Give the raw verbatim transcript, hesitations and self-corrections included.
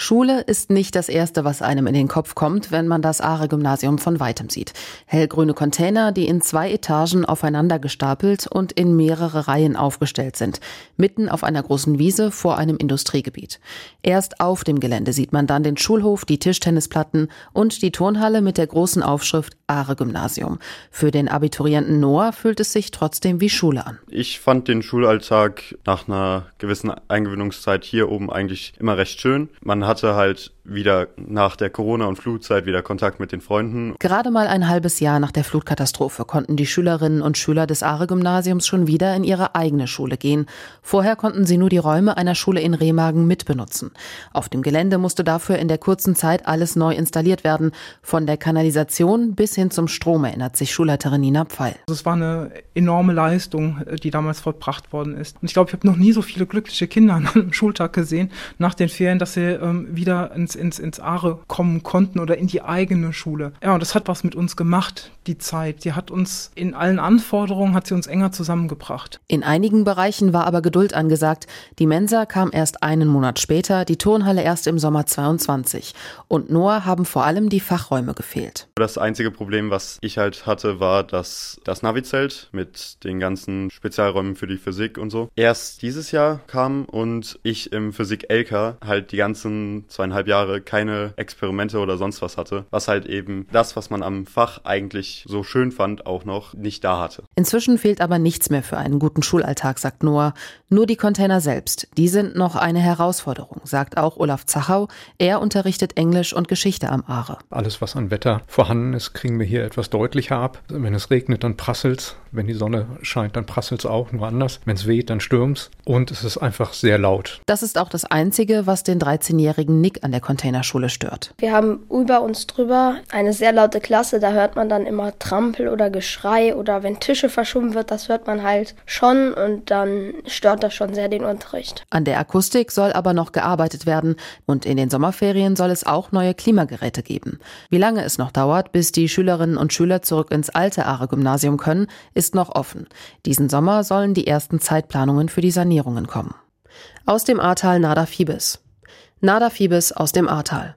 Schule ist nicht das Erste, was einem in den Kopf kommt, wenn man das Aare-Gymnasium von weitem sieht. Hellgrüne Container, die in zwei Etagen aufeinander gestapelt und in mehrere Reihen aufgestellt sind, mitten auf einer großen Wiese vor einem Industriegebiet. Erst auf dem Gelände sieht man dann den Schulhof, die Tischtennisplatten und die Turnhalle mit der großen Aufschrift Aare-Gymnasium. Für den Abiturienten Noah fühlt es sich trotzdem wie Schule an. Ich fand den Schulalltag nach einer gewissen Eingewöhnungszeit hier oben eigentlich immer recht schön. Man hatte halt wieder nach der Corona- und Flutzeit wieder Kontakt mit den Freunden. Gerade mal ein halbes Jahr nach der Flutkatastrophe konnten die Schülerinnen und Schüler des Aare-Gymnasiums schon wieder in ihre eigene Schule gehen. Vorher konnten sie nur die Räume einer Schule in Remagen mitbenutzen. Auf dem Gelände musste dafür in der kurzen Zeit alles neu installiert werden. Von der Kanalisation bis hin zum Strom, erinnert sich Schulleiterin Nina Pfeil. Es war eine enorme Leistung, die damals vollbracht worden ist. Und ich glaube, ich habe noch nie so viele glückliche Kinder an einem Schultag gesehen, nach den Ferien, dass sie ähm, wieder ins ins, ins Aare kommen konnten oder in die eigene Schule. Ja, und das hat was mit uns gemacht, die Zeit. Die hat uns in allen Anforderungen, hat sie uns enger zusammengebracht. In einigen Bereichen war aber Geduld angesagt. Die Mensa kam erst einen Monat später, die Turnhalle erst im Sommer zweiundzwanzig. Und Noah haben vor allem die Fachräume gefehlt. Das einzige Problem, was ich halt hatte, war, dass das Navi-Zelt mit den ganzen Spezialräumen für die Physik und so erst dieses Jahr kam und ich im Physik-L K halt die ganzen zweieinhalb Jahre keine Experimente oder sonst was hatte, was halt eben das, was man am Fach eigentlich so schön fand, auch noch nicht da hatte. Inzwischen fehlt aber nichts mehr für einen guten Schulalltag, sagt Noah. Nur die Container selbst, die sind noch eine Herausforderung, sagt auch Olaf Zachau. Er unterrichtet Englisch und Geschichte am Aare. Alles, was an Wetter vorhanden ist, kriegen wir hier etwas deutlicher ab. Wenn es regnet, dann prasselt's. Wenn die Sonne scheint, dann prasselt's auch, nur anders. Wenn es weht, dann stürmt's. Und es ist einfach sehr laut. Das ist auch das Einzige, was den dreizehnjährigen Nick an der Containerschule stört. Wir haben über uns drüber eine sehr laute Klasse, da hört man dann immer Trampel oder Geschrei oder wenn Tische verschoben wird, das hört man halt schon und dann stört das schon sehr den Unterricht. An der Akustik soll aber noch gearbeitet werden und in den Sommerferien soll es auch neue Klimageräte geben. Wie lange es noch dauert, bis die Schülerinnen und Schüler zurück ins alte Aare-Gymnasium können, ist noch offen. Diesen Sommer sollen die ersten Zeitplanungen für die Sanierungen kommen. Aus dem Ahrtal Nada Fiebes. Nada Fiebes aus dem Ahrtal.